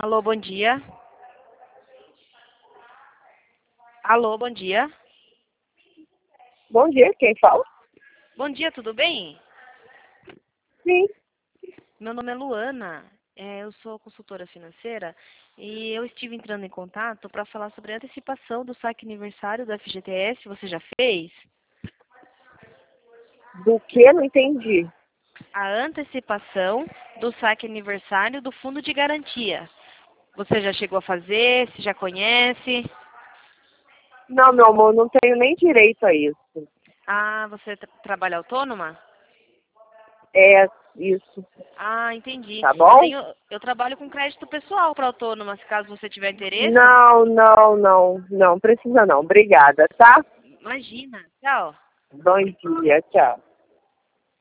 Alô, bom dia. Alô, bom dia. Bom dia, quem fala? Bom dia, tudo bem? Sim. Meu nome é Luana. Eu sou consultora financeira e eu estive entrando em contato para falar sobre a antecipação do saque aniversário do FGTS. Você já fez? Do que? Não entendi. A antecipação do saque aniversário do fundo de garantia. Você já chegou a fazer? Se já conhece? Não, meu amor, não tenho nem direito a isso. Ah, você trabalha autônoma? É isso, Ah, entendi. tá Eu bom? tenho, eu trabalho com crédito pessoal para autônomas, caso você tiver interesse. Não precisa não. Obrigada, tá? Imagina. Tchau. Bom dia, tchau.